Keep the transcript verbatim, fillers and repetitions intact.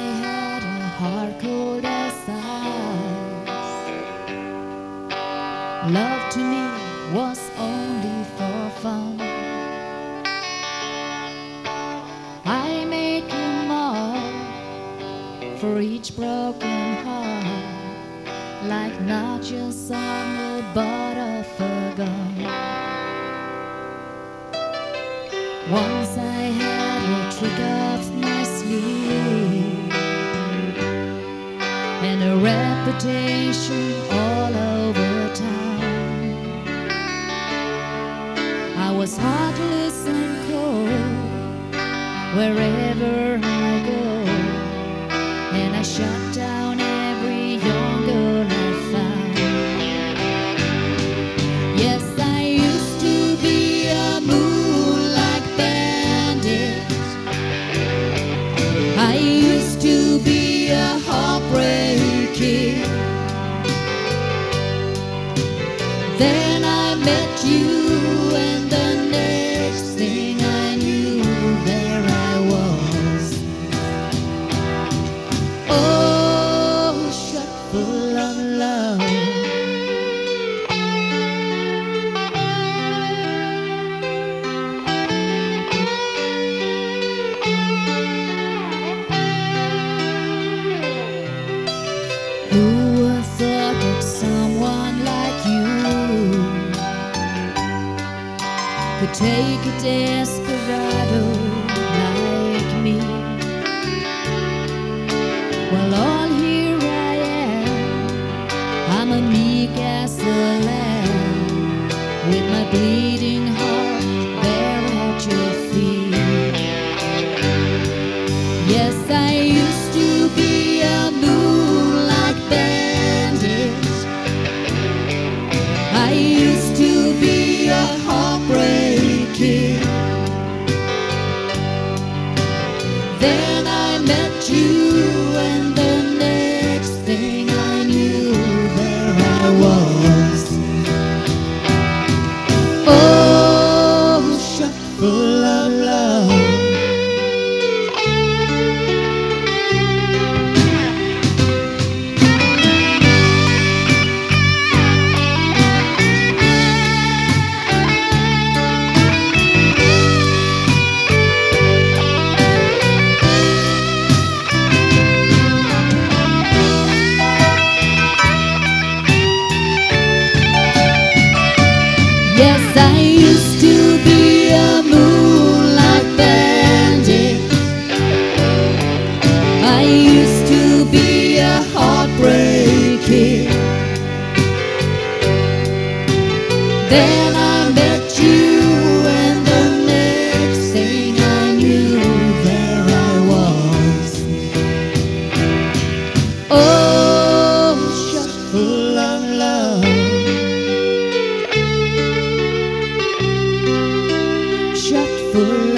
had a heart cold as ice. Love to me was only for fun. I make you more for each broken heart, like notches on the butt of a gun. Once I had a trick up my sleeve and a reputation all over town. I was heartless and cold wherever I go, and I shut down every young girl I found. Yes, I used to be a moonlight bandit. I used to be a heartbreak kid. Then I met you, and the next thing I knew, there I was. Oh, shut full of love. Who would thought that someone like you could take a desperado like me? Well, all here I am, I'm a meek as a lamb, with my bleeding heart there at your feet. Yes, I used to be a moonlight bandit. I used to be a heartbreak kid. Then I met you, and the next thing I knew, there I was. Oh, shut full of love. Yes, I used to be a moonlight bandit. I used to be a heartbreak kid. Then I met you, and the next thing I knew, there I was. Oh, shut full of love. Shut full